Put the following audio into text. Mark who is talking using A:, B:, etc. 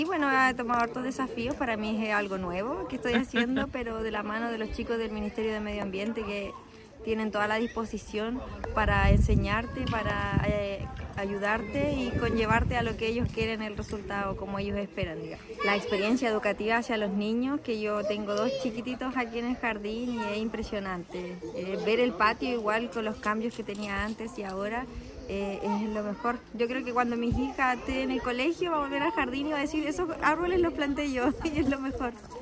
A: Y bueno, he tomado hartos desafíos, para mí es algo nuevo que estoy haciendo, pero de la mano de los chicos del Ministerio de Medio Ambiente que tienen toda la disposición para enseñarte, para ayudarte y conllevarte a lo que ellos quieren, el resultado como ellos esperan, digamos. La experiencia educativa hacia los niños, que yo tengo 2 chiquititos aquí en el jardín y es impresionante. Ver el patio igual con los cambios que tenía antes y ahora es lo mejor. Yo creo que cuando mis hijas estén en el colegio va a volver al jardín y va a decir, esos árboles los planté yo y es lo mejor.